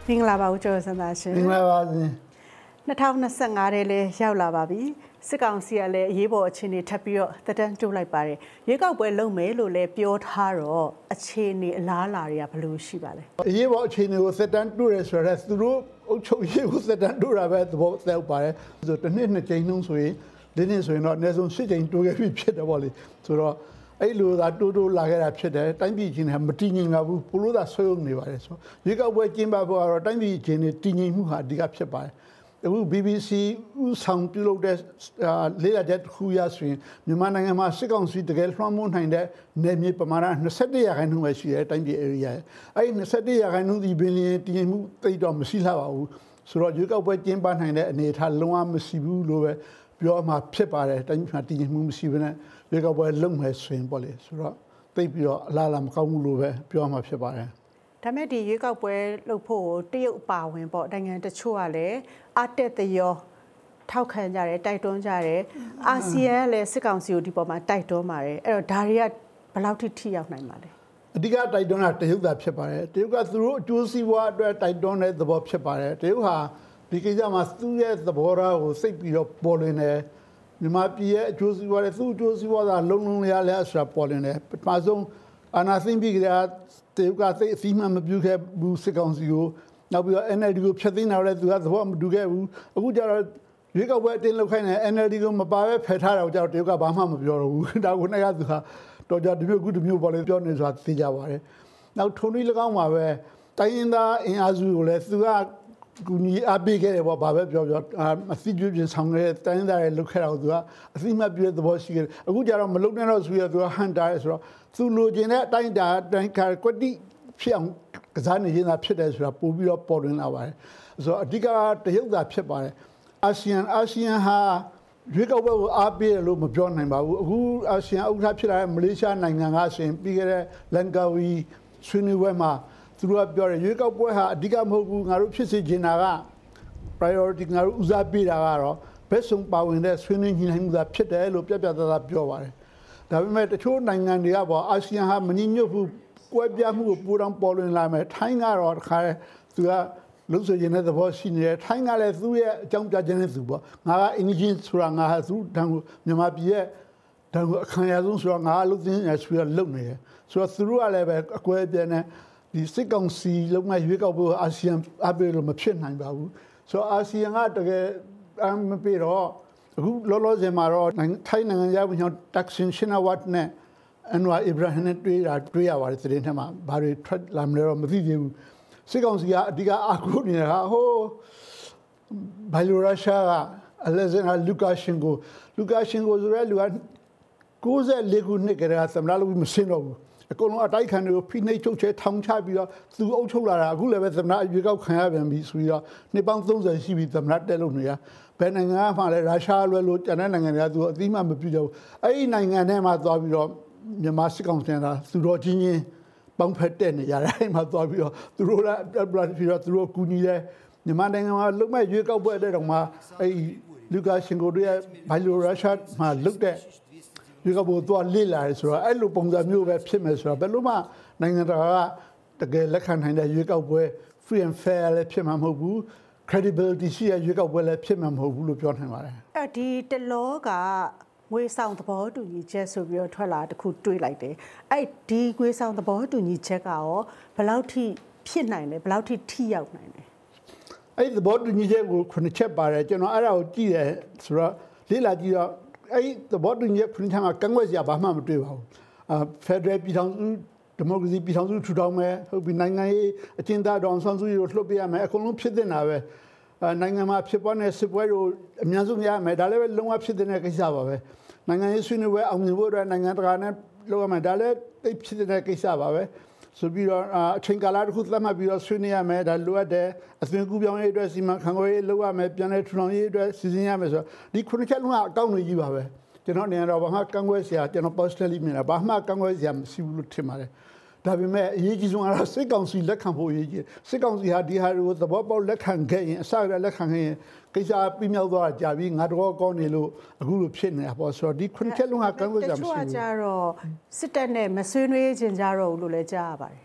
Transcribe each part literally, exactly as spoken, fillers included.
မင်္ဂလာပါဦးကျော်စံသားရှင်မင်္ဂလာပါရှင်၂၀၂၅ထဲလဲရောက်လာပါပြီစစ်ကောင်စီကလည်းအရေးပေါ်အခြေအနေထပ်ပြီးတော့တက်တန်းတိုးလိုက်ပါတယ်ရွေးကောက်ပွဲလုပ်မယ်လို့လည်းပြောထားတော့အခြေအနေအလားအလာတွေကဘယ်လိုရှိပါလဲအရေးပေါ်အခြေအနေကိုတက်တန်းတိုးတယ်ဆိုတော့သူတို့အုပ်ချုပ်ရေးကိုတက်တန်းတိုးတာပဲသဘောသက်ပါတယ်ဆိုတော့တစ်နှစ်နှစ်ကြိမ်နှုန်းဆိုရင်ဒီနေ့ဆိုရင်တော့အနည်းဆုံး၈ကြိမ်တိုးခဲ့ပြီဖြစ်တယ်ပေါ့လေဆိုတော့အဲ့လိုသာတိုးတိုးလာခဲ့တာဖြစ်တယ်တိုင်းပြည်ချင်းကမတည်ငြိမ်ပါဘူးပိုလို့သာဆွေးနွေးနေပါတယ်ဆိုရွေးကောက်ပွဲကျင်းပဖို့ကတော့တိုင်းပြည်ချင်းနဲ့တည်ငြိမ်မှုဟာအဓိကဖြစ်ပါတယ်အခု B B C ဥဆောင်ပြုလုပ်တဲ့လေးလာတဲ့ခုရဆိုရင်မြန်မာနိုင်ငံမှာစစ်ကောင်စီတကယ်လွှမ်းမိုးနိုင်တဲ့နယ်မြေပမာဏ၂၁ရာခိုင်နှုန်းပဲရှိတယ်တိုင်းပြည် area အဲ့ဒီ၂၁ရာခိုင်နှုန်းဒီဘီလီယံတည်ငြိမ်မှုတိတ်တော့မရှိလှပါဘူးဆိုတော့ရွေးကောက်ပွဲကျင်းပနိုင်တဲ့အနေအထားလုံးဝမရှိဘူးလို့ပဲပြောမှဖြစ်ပါတယ်တိုင်းပြည်မှာတည်ငြိမ်မှုမရှိဘဲနဲ့ရွေးကောက်ပွဲလုပ်မယ်ဆိုရင်ပေါ့လေဆိုတော့တိတ်ပြီးတော့အလားအလာမကောင်းဘူးလို့ပဲပြောမှဖြစ်ပါတယ်ဒါမဲ့ဒီရွေးကောက်ပွဲလုပ်ဖို့တရုတ်အပါဝင်ပေါ့နိုင်ငံတချို့ကလည်းအတက်တရောထောက်ခံကြတယ်တိုက်တွန်းကြတယ်အာဆီယံကလည်းစစ်ကောင်စီကိုဒီပေါ်မှာတိုက်တွန်းပါတယ်အဲ့တော့ဒါတွေကဘယ်လောက်ထိထိရောက်နိုင်ပါလဲအဓိကတိုက်တွန်းတာတရုတ်သာဖြစ်ပါတယ်တရုတ်ကသူတို့အကျိုးစီးပွားအတွက်တိုက်တွန်းတဲ့သဘောဖြစ်ပါတယ်တရုတ်ဟာဒီကိစ္စမှာသူ့ရဲ့သဘောထားကိုစိတ်ပြီးတော့ပေါ်လွင်တယ်မြန်မာပြည်ရဲ့အကျိုးစီးပွားနဲ့သူ့အကျိုးစီးပွားသာလုံးလုံးလျားလျားဆိုတာပေါ်လွင်တယ်ပထမဆုံးအာဏာသိမ်းပြီးကြတဲ့တရုတ်ကသိအစီအမံမပြုခဲ့ဘူးစစ်ကောင်စီကိုနောက်ပြီးတော့ N L D ကိုဖျက်သိမ်းတာလည်းသူကသဘောမတူခဲ့ဘူးအခုကျတော့ရွေးကောက်ပွဲအတင်းလုပ်ခိုင်းတယ် N L D ကိုမပါပဲဖယ်ထားတာကိုကျတော့တရုတ်ကဘာမှမပြောတော့ဘူးဒါကိုနဲ့ကသူကတော့ကြဒီမျိုးခုဒီမျိုးပေါ်လေပြောနေဆိုတာသိကြပါတယ်နောက်ထုံနည်း၎င်းမှာပဲတိုင်းရင်းသားအင်အားစုကိုလည်းသူကကူညီအားပေးခဲ့တယ်ပေါ့ဘာပဲပြောပြောအစီအကျွပြင်ဆောင်ခဲ့တဲ့တိုင်းသားတွေလုတ်ခဲ့တာကိုသူကအစီအမတ်ပြည့်သဘောရှိခဲ့တယ်အခုကျတော့မလုတ်နဲ့တော့ဆိုရသူကဟန်တာရဲဆိုတော့သူလိုချင်တဲ့အတိုင်းတာတိုင်းကာကွတိဖြစ်အောင်ကစားနေရင်သာဖြစ်တယ်ဆိုတာပို့ပြီးတော့ပေါ်လွင်လာပါတယ်ဆိုတော့အဓိကတရုတ်သာဖြစ်ပါတယ်အာဆီယံအာဆီယံဟာရွေးကောက်ပွဲကိုအားပေးတယ်လို့မပြောနိုင်ပါဘူးအခုအာဆီယံဥက္ကဋ္ဌဖြစ်လာတဲ့မလေးရှားနိုင်ငံကဆိုရင်ပြီးခဲ့တဲ့လန်ကာဝီဆွေးနွေးပွဲမှာသူတို့ကပြောတယ်ရွေးကောက်ပွဲဟာအဓိကမဟုတ်ဘူးငါတို့ဖြစ်စေချင်တာက priority ငါတို့ဦးစားပေးတာကတော့ဘက်ဆုံးပါဝင်တဲ့ဆွေးနွေးညှိနှိုင်းမှုသာဖြစ်တယ်လို့ပြပြသားသားပြောပါတယ်ဒါပေမဲ့တချို့နိုင်ငံတွေကပေါ့အာဆီယံဟာမငြိညွတ်ဘူးကွဲပြားမှုကိုပူတောင်ပေါ်လွင်လာမယ်ထိုင်းကတော့တခါသူကလုံးဆိုရင်တဲ့သဘောရှိနေတယ်ထိုင်းကလည်းသူ့ရဲ့အကြောင်းပြခြင်းနဲ့သူပေါ့ငါကအင်ဂျင်ဆိုတာငါဟာသူတန်ကိုမြန်မာပြည်ရဲ့တန်ကိုအခမ်းအနားဆုံးဆိုတာငါကလုံးသိနေဆိုရလုံနေတယ်ဆိုတော့သူတို့ကလည်းပဲအကွဲပြဲနဲ့ဒီစစ်ကောင်စီလုံးဝရွေးကောက်ပွဲအာဆီယံအပေးလို့မဖြစ်နိုင်ပါဘူးဆိုတော့အာဆီယံကတကယ်အမပေးတော့အခုလောလောဆယ်မှာတော့ထိုင်းနိုင်ငံရဲ့ဝန်ကြီးတက်ဆင်ရှင်နာဝတ်နဲ့အန်ဝါအီဘရာဟင်နဲ့တွေ့တာတွေ့ရပါတယ်သတင်းထဲမှာဘာတွေထွက်လာမလဲတော့မသိသေးဘူးစစ်ကောင်စီကအဓိကအားကိုးနေတာဟိုဘယ်လိုရုရှားကအလက်ဇန်လူကာရှင်ကိုလူကာရှင်ကိုဆိုရဲလူကကိုးဆယ်လေးခုနှစ်ကတည်းကသမ္မတလုပ်ပြီးမစင်တော့ဘူးအကုန်လုံးအတိုက်ခံတွေကိုဖိနှိပ်ချုပ်ချယ်ထောင်ချပြီးတော့သူအုပ်ချုပ်လာတာအခုလည်းပဲသမ္မတရွေးကောက်ခံရပြန်ပြီဆိုပြီးတော့နှစ်ပေါင်းသုံးဆယ်ရှိပြီသမ္မတတက်လို့နေတာဘယ်နိုင်ငံမှလည်းရုရှားလွဲလို့ကျန်တဲ့နိုင်ငံတွေကသူအသိမှမပြုကြဘူးအဲ့ဒီနိုင်ငံထဲမှာသွားပြီးတော့မြန်မာစစ်ကောင်စီကသူတော်ချင်းချင်းပေါင်းဖက်တဲ့နေရာတိုင်းမှာသွားပြီးတော့သူတို့လည်းပြီးတော့သူတို့ကူညီတယ်မြန်မာနိုင်ငံမှာလုံမဲ့ရွေးကောက်ပွဲတဲ့တောင်မှအဲ့လူကာရှင်ကိုတို့ရဲ့ဘိုင်လိုရုရှားမှာလုတဲ့ဒီကဘောတော့လေးလာဆိုတော့အဲ့လိုပုံစံမျိုးပဲဖြစ်မယ်ဆိုတော့ဘယ်လိုမှနိုင်ငံတကာကတကယ်လက်ခံနိုင်တဲ့ရွေးကောက်ပွဲ free and fair လည်းဖြစ်မှာမဟုတ်ဘူး credibility ရှိတဲ့ရွေးကောက်ပွဲလည်းဖြစ်မှာမဟုတ်ဘူးလို့ပြောနိုင်ပါတယ်အဲ့ဒီတလောကငွေဆောင်သဘောတူညီချက်ဆိုပြီးတော့ထွက်လာတခုတွေးလိုက်တယ်အဲ့ဒီငွေဆောင်သဘောတူညီချက်ကရောဘယ်လောက်ထိဖြစ်နိုင်လဲဘယ်လောက်ထိထိရောက်နိုင်လဲအဲ့ဒီသဘောတူညီချက်ကိုခုနှစ်ချက်ပါတယ်ကျွန်တော်အဲ့ဒါကိုကြည့်တယ်ဆိုတော့လေ့လာကြည့်တော့အဲ့ဒီသဘောတူညီချက်ခုနှစ်ချက်မှာကန့်ကွက်စရာဘာမှမတွေ့ပါဘူးအာဖက်ဒရယ်ပြည်ထောင်စုဒီမိုကရေစီပြည်ထောင်စုထူထောင်မယ်ဟုတ်ပြီနိုင်ငံရေးအကျဉ်းသားတော်ဆန်းစုကြည်ကိုလှုပ်ပေးရမယ်အကုန်လုံးဖြစ်တင်တာပဲနိုင်ငံမှာဖြစ်ပေါ်တဲ့စစ်ပွဲကိုအများဆုံးရမယ်ဒါလည်းပဲလုံးဝဖြစ်တဲ့ကိစ္စပါပဲနိုင်ငံရေးဆွေးနွေးပွဲအောင်မြင်ဖို့အတွက်နိုင်ငံတကာနဲ့လုပ်ရမယ်ဒါလည်းသိဖြစ်တဲ့ကိစ္စပါပဲဆိုပြီးတော့အချိန်ကာလတစ်ခုသတ်မှတ်ပြီးတော့ဆွေးနွေးရမယ်ဒါလိုအပ်တယ်အသွင်ကူးပြောင်းရေးအတွက်စီမံခန့်ခွဲရေးလုပ်ရမယ်ပြန်လည်ထူထောင်ရေးအတွက်စီစဉ်ရမယ်ဆိုတော့ဒီခုနှစ်ချက်လုံးကအကောင့်တွေကြီးပါပဲကျွန်တော်နေရာတော့ဘာမှကန့်ကွက်စရာကျွန်တော် personally မြင်တာဘာမှကန့်ကွက်စရာမရှိဘူးလို့ထင်ပါတယ်ဒါပေမဲ့အရေးကြီးဆုံးကတော့စစ်ကောင်စီလက်ခံဖို့အရေးကြီးစစ်ကောင်စီဟာဒီဟာတွေကိုသဘောပေါက်လက်ခံခဲ့ရင်အစကလက်ခံခဲ့ရင်ကိစ္စပြီးမြောက်သွားကြပြီးငါတော့ကောင်းနေလို့အခုလိုဖြစ်နေတာပေါ့ဆိုတော့ဒီခုနှစ်ချက်လုံးကကန့်ကွက်ကြမရှိဘူးတချို့ကကြတော့စစ်တပ်နဲ့မဆွေးနွေးခြင်းကြတော့ဘူးလို့လည်းကြားရပါတယ်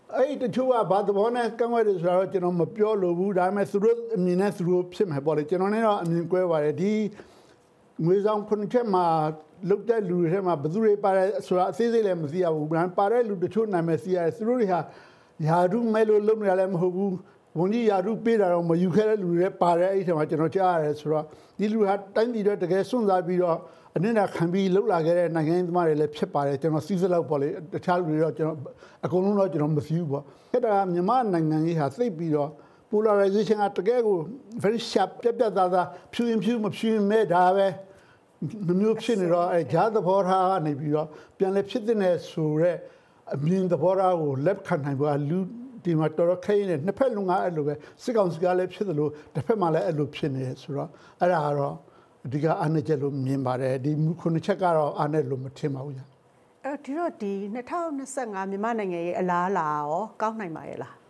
အဲ့တချို့ကဘာသဘောနဲ့ကန့်ကွက်တယ်ဆိုတော့ကျွန်တော်မပြောလို့ဘူးဒါပေမဲ့သူတို့အမြင်နဲ့သူတို့ဖြစ်မှာပေါ့လေကျွန်တော်လည်းတော့အမြင်ကွဲပါတယ်ဒီငွေဆောင်ခုနှစ်ချက်မှာလုတ်တဲ့လူတွေထဲမှာဘယ်သူတွေပါတယ်ဆိုတာအသေးစိတ်လည်းမသိရဘူး။ပါတဲ့လူတချို့နာမည်သိရတယ်သူတို့တွေဟာယာရုမဲလို့လုပ်နေရလည်းမဟုတ်ဘူး။ဝန်ကြီးယာရုပေးတာတော့မယူခဲ့တဲ့လူတွေပါတယ်အဲ့ဒီထဲမှာကျွန်တော်ကြားရတယ်ဆိုတော့ဒီလူဟာတိုင်းပြည်တော့တကယ်စွန့်စားပြီးတော့အနစ်နာခံပြီးလှုပ်လာခဲ့တဲ့နိုင်ငံသမားတွေလည်းဖြစ်ပါတယ်ကျွန်တော်စီးစလောက်ပေါ့လေတခြားလူတွေတော့ကျွန်တော်အကုန်လုံးတော့ကျွန်တော်မသိဘူးပေါ့။အဲ့ဒါကမြန်မာနိုင်ငံကြီးဟာသိပြီးတော့ polarization ကတကယ်ကို very sharp ပြတ်ပြတ်သားသားဖြူရင်ဖြူမဖြူရင်မဲဒါပဲမျိုးဖြစ်နေတော့အဲဂျားသဘောထားကနေပြီးတော့ပြန်လဲဖြစ်တဲ့ဆိုတော့အမြင်သဘောထားကိုလက်ခံနိုင်ဖို့လူဒီမှာတော်တော်ခိုင်းနေနှစ်ဖက်လုံးကအဲ့လိုပဲစစ်ကောင်စီကလည်းဖြစ်တယ်လို့တစ်ဖက်မှာလည်းအဲ့လိုဖြစ်နေဆိုတော့အဲ့ဒါကတော့အဓိကအားနည်းချက်လို့မြင်ပါတယ်ဒီခုနှစ်ချက်ကတော့အားနည်းလို့မထင်ပါဘူးညာအဲဒီတော့ဒီနှစ်ထောင်နှစ်ဆယ့်ငါမြန်မာနိုင်ငံရဲ့အလားအလာရောကောင်းနိုင်ပါရဲ့လား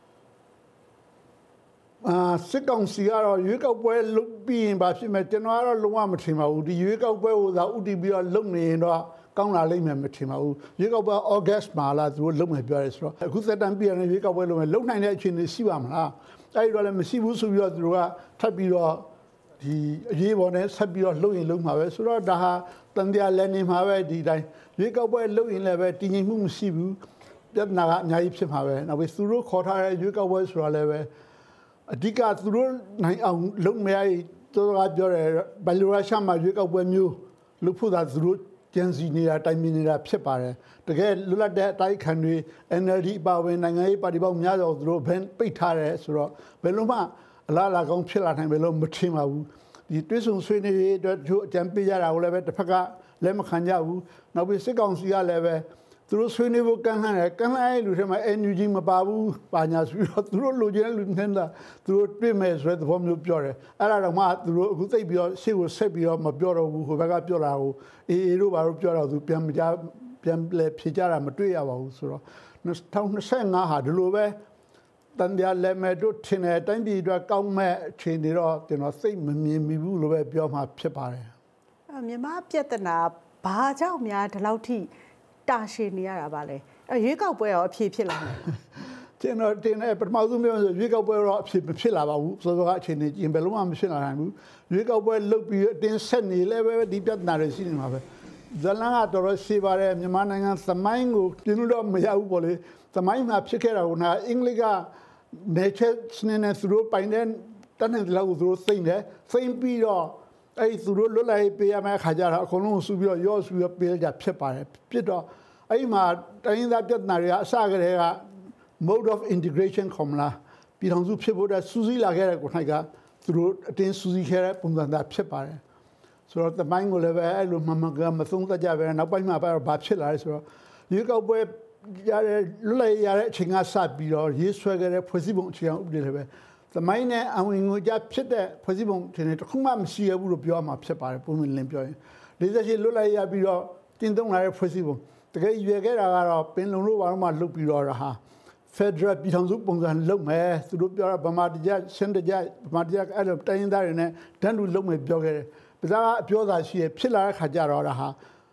အာစစ်ကောင်စီကတော့ရွေးကောက်ပွဲလုပ်ပြီးရင်ဘာဖြစ်မယ်ကျွန်တော်ကတော့လုံးဝမထင်ပါဘူးဒီရွေးကောက်ပွဲကိုသာဥတီပြီးတော့လုပ်နေရင်တော့ကောင်းလာလိမ့်မယ်မထင်ပါဘူးရွေးကောက်ပွဲ August မှာလာသူတို့လုပ်မယ်ပြောရဲဆိုတော့အခုသက်တမ်းပြည့်ရတဲ့ရွေးကောက်ပွဲလုပ်မယ်လုပ်နိုင်တဲ့အခြေအနေရှိပါမလားအဲဒီတော့လည်းမရှိဘူးဆိုပြီးတော့သူတို့ကထပ်ပြီးတော့ဒီအရေးပေါ်နဲ့ဆက်ပြီးတော့လုပ်ရင်လုပ်မှာပဲဆိုတော့ဒါဟာတန်တရားလည်းနေမှာပဲဒီတိုင်းရွေးကောက်ပွဲလုပ်ရင်လည်းပဲတည်ငြိမ်မှုမရှိဘူးပြဿနာကအများကြီးဖြစ်မှာပဲနောက်ပြီးသူတို့ခေါ်ထားတဲ့ရွေးကောက်ပွဲဆိုတာလည်းပဲအဓိကသူတို့နိုင်အောင်လုပ်မရတော်တော်ပြောတယ်ဘယ်လိုရရှာမှာရွေးကောက်ပွဲမျိုးလုပ်ဖို့သာသူတို့ကြံစီနေတာတိုင်ပင်နေတာဖြစ်ပါတယ်တကယ်လွတ်လပ်တဲ့အတိုက်ခံတွေ N L D ပါဝင်နိုင်ငံရေးပါတီပေါင်းများစွာသူတို့ဘန်ပိတ်ထားတယ်ဆိုတော့ဘယ်လိုမှအလားအလာကောင်းဖြစ်လာနိုင်မယ်လို့မထင်ပါဘူးဒီတွဲဆုံဆွေးနွေးရေးအတွက်တို့အကြံပေးကြတာကိုလည်းပဲတစ်ဖက်ကလက်မခံကြဘူးနောက်ပြီးစစ်ကောင်စီကလည်းပဲသူတို့ဆွေးနွေးဖို့ကန့်လန့်တယ်ကန့်လန့်ရဲ့လူတွေမှာ N U G မပါဘူးပါညာဆိုတော့သူတို့လိုချင်တဲ့လူနေတာသူတို့တွေ့မယ်ဆိုတဲ့သဘောမျိုးပြောတယ်အဲ့ဒါတော့မှသူတို့အခုသိပ်ပြီးတော့ရှေ့ကိုဆက်ပြီးတော့မပြောတော့ဘူးဟိုဘက်ကပြောတာကိုအေးအေးတို့ဘာလို့ပြောတော့သူပြန်မကြပြန်လဲဖြေကြတာမတွေ့ရပါဘူးဆိုတော့နှစ်ထောင်နှစ်ဆယ့်ငါဟာဒီလိုပဲတန်တရားလက်မဲ့တို့ထင်တယ်တိုင်းပြည်အတွက်ကောင်းမဲ့အခြေအနေတော့ကျွန်တော်စိတ်မမြင်မိဘူးလို့ပဲပြောမှဖြစ်ပါတယ်အမြန်မာပြဿနာဘာကြောင့်များဒီလောက်ထိတာရှည်နေရတာပါလေအဲရွေးကောက်ပွဲရောအဖြေဖြစ်လာတယ်ကျွန်တော်တင်တဲ့ပထမဆုံးပြောဆိုရွေးကောက်ပွဲတော့အဖြစ်မဖြစ်လာပါဘူးစောစောကအခြေအနေကျင်ဘယ်လုံးမှမဖြစ်လာနိုင်ဘူးရွေးကောက်ပွဲလုပ်ပြီးအတင်းဆက်နေလဲပဲဒီပြဿနာတွေရှိနေမှာပဲဇလန်ကတော်တော်ရှိပါတယ်မြန်မာနိုင်ငံသမိုင်းကိုပြင်းလို့တော့မရဘူးပေါ့လေသမိုင်းမှာဖြစ်ခဲ့တာကအင်္ဂလိပ်က nature နဲ့သူတို့ပိုင်တဲ့တန်းတဲ့လောက်သူတို့သိမ့်တယ်သိမ့်ပြီးတော့အဲ့သူတို့လွတ်လိုက်ပေးရမယ့်ခါကြတော့အကုန်လုံးဆူပြီးတော့ရော့ဆူပြီးပေးကြဖြစ်ပါတယ်ဖြစ်တော့အဲ့မှာတိုင်းသားပြဿနာတွေကအစကတည်းက mode of integration ခေါ်မလားပြည်ထောင်စုဖြစ်ဖို့တဲ့စူးစီးလာခဲ့တဲ့ကိုနိုင်ကသူတို့အတင်းစူးစီးခဲ့တဲ့ပုံစံသားဖြစ်ပါတယ်ဆိုတော့တမိုင်းကိုလည်းပဲအဲ့လိုမှမကမသုံးသပ်ကြပဲနောက်ပိုင်းမှာပဲဘာဖြစ်လာလဲဆိုတော့ရွေးကောက်ပွဲရတဲ့လွတ်လပ်ရတဲ့အချိန်ကစပြီးတော့ရေးဆွဲခဲ့တဲ့ဖွဲ့စည်းပုံအခြေခံဥပဒေတွေပဲသမိုင်းနဲ့အဝင်ငွေကြဖြစ်တဲ့ဖွဲ့စည်းပုံအခြေအနေတစ်ခုမှမရှိရဘူးလို့ပြောမှာဖြစ်ပါတယ်ပုံမှန်လင်းပြောရင်၄၈လွတ်လပ်ရပြီးတော့တင်သုံးလာတဲ့ဖွဲ့စည်းပုံတကယ်ရွေခဲ့တာကတော့ပင်လုံလို့ဘာလို့မှလုတ်ပြီးတော့ဟာ Federal ပြည်ထောင်စုပုံစံလုပ်မယ်သူတို့ပြောတာဗမာတရားရှင်းတရားဗမာတရားအဲ့လိုတိုင်းရင်းသားတွေနဲ့တန်းတူလုပ်မယ်ပြောခဲ့တယ်ပဇာကအပြောသာရှိရဖြစ်လာတဲ့ခါကျတော့ဒါဟာ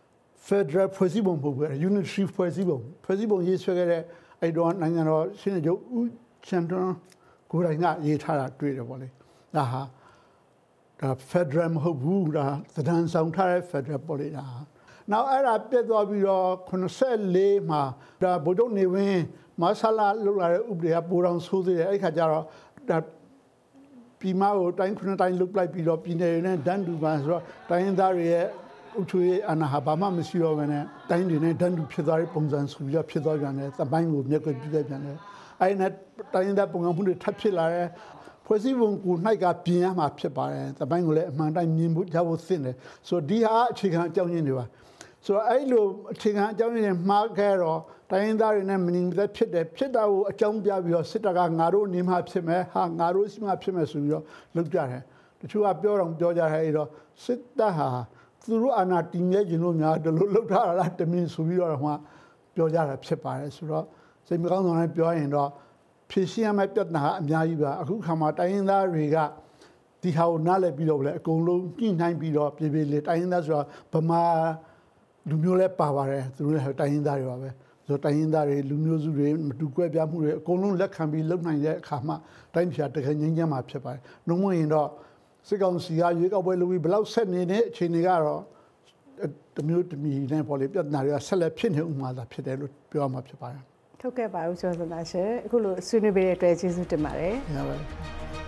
Federal ဖွဲ့စည်းပုံပုံပဲ Unitary ဖွဲ့စည်းပုံဖွဲ့စည်းပုံရေးဆွဲခဲ့တဲ့အဲ့တော့နိုင်ငံတော်ရှင်းချုပ်ဦးချန်တွန်ကိုယ်တိုင်ကရေးထားတာတွေ့တယ်ပေါ့လေဒါဟာဒါ Federal မဟုတ်ဘူးဒါသဏ္ဍာန်ဆောင်ထားတဲ့ Federal ပေါ့လေဒါနောက်အဲ့ဒါပြတ်သွားပြီးတော့ခုနှစ်ဆယ့်လေးမှာဒါဗိုလ်ချုပ်နေဝင်းမဆလာလောက်လာတဲ့ဥပဒေကပိုတော်ဆိုးသေးတယ်အဲ့ခါကျတော့ဒါပြည်မကိုတိုင်းခုနှစ်တိုင်းလုတ်လိုက်ပြီးတော့ပြည်နယ်တွေနဲ့ဒန်းတူပါဆိုတော့တိုင်းရင်းသားတွေရဲ့အုပ်ချုပ်ရေးအာဏာဟာဘာမှမရှိတော့ဘဲနဲ့တိုင်းတွေနဲ့ဒန်းတူဖြစ်သွားတဲ့ပုံစံဆိုပြီးတော့ဖြစ်သွားပြန်တယ်သမိုင်းကိုမြက်ကွက်ပြည့်ပြန်တယ်အဲ့နဲ့တိုင်းရင်းသားပုံစံမှုတွေထပ်ဖြစ်လာတယ်ဖွဲ့စည်းပုံကို၌ကပြင်ရမှာဖြစ်ပါတယ်သမိုင်းကိုလည်းအမှန်တိုင်းမြင်ဖို့ကြဖို့သင့်တယ်ဆိုတော့ဒီဟာအခြေခံအကြောင်းရင်းတွေပါဆိုတော့အဲ့လိုအခြေခံအကြောင်းရင်းတွေမှားခဲ့တော့တိုင်းရင်းသားတွေနဲ့မငြိမ်သက်ဖြစ်တယ်ဖြစ်တာကိုအကြောင်းပြပြီးတော့စစ်တပ်ကငါတို့နေမှဖြစ်မယ်ဟာငါတို့ရှိမှဖြစ်မယ်ဆိုပြီးတော့လုပ်ကြတယ်တချို့ကပြောတော့ပြောကြတယ်အဲ့တော့စစ်တပ်ဟာသူတို့အာဏာတည်မြဲခြင်းလို့များဒီလိုလုပ်ထားတာလားတမင်ဆိုပြီးတော့မှပြောကြတာဖြစ်ပါတယ်ဆိုတော့စိတ်မကောင်းဆောင်နဲ့ပြောရင်တော့ဖြည့်ရှင်းရမယ့်ပြဿနာအများကြီးပါအခုခါမှာတိုင်းရင်းသားတွေကဒီဟာကိုနားလည်ပြီးတော့လေအကုန်လုံးညှိနှိုင်းပြီးတော့ပြေပြေလေးတိုင်းရင်းသားဆိုတော့ဗမာလူမျိုးလည်းပါပါတယ်သူတို့လည်းတိုင်းရင်းသားတွေပါပဲဆိုတိုင်းရင်းသားတွေလူမျိုးစုတွေမတူကွဲပြားမှုတွေအကုန်လုံးလက်ခံပြီးလုံနိုင်တဲ့အခါမှာတိုင်းပြည်တကယ်ငြိမ်းချမ်းမှာဖြစ်ပါတယ်။နှုံးမရင်တော့စစ်ကောင်စီကရွေးကောက်ပွဲလုပ်ပြီးဘယ်လောက်ဆက်နေတဲ့အခြေအနေကတော့တမျိုးတမီနဲ့ပေါ့လေပြဿနာတွေကဆက်လက်ဖြစ်နေဥမှာသာဖြစ်တယ်လို့ပြောရမှာဖြစ်ပါတယ်။ထုတ်ခဲ့ပါဦးကျော်စံသားရှင်အခုလိုဆွေးနွေးပေးတဲ့အတွက်ကျေးဇူးတင်ပါတယ်။ရပါတယ်